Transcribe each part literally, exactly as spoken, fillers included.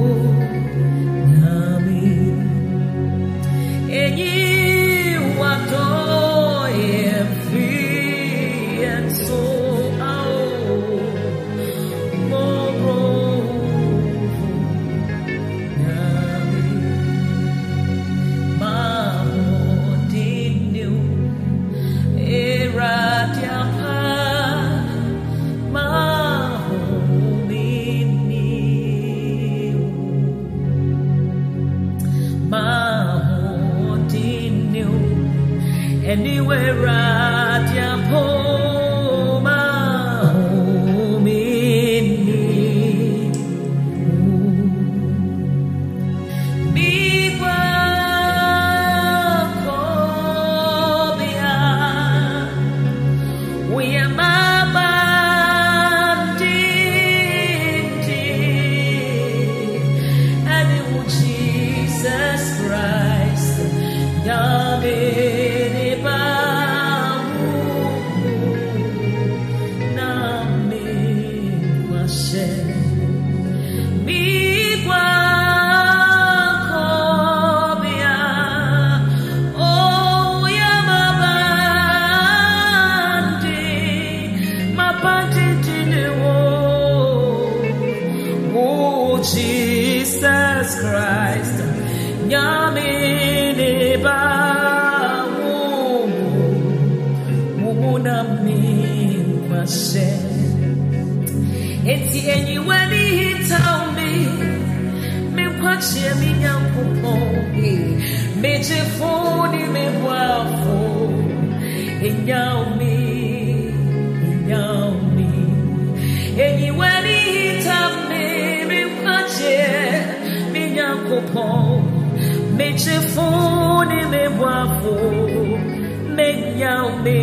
Anywhere at your home, home in me. Bigwa kobia, we are mama dindi, and it was Jesus Christ, Yahweh. Jesus Christ, Nyamini ba mumuna min kwashe. Eti anywhere he tell me, me kwache mi nyankupo, me jefoni me wafo, inyami, inyami. Anywhere he tell me, me kwache mi nyankupo, me jefoni me wafo, me nyami,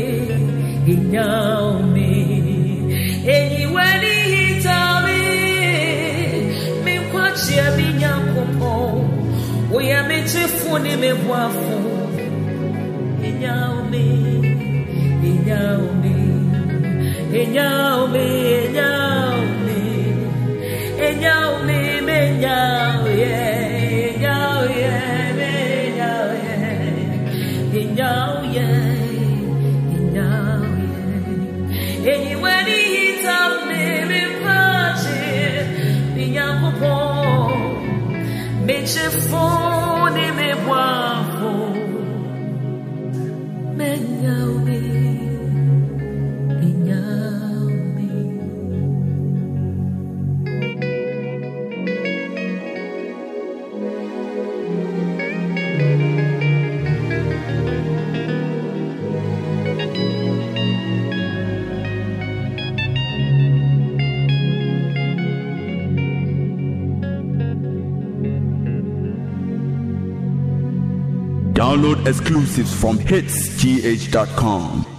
inyami. Anywhere he tell me, me kwache mi nyankupo, we are me jefoni me wafo, inyami, inyami. Enyao me, enyao me, enyao me, me enyao ye, enyao ye, me enyao ye, enyao ye, enyao ye. Anywhere he tell me, me kwache, me nyankupo, me jefoni me wafo, me enyao me. Download exclusives from hits g h dot com.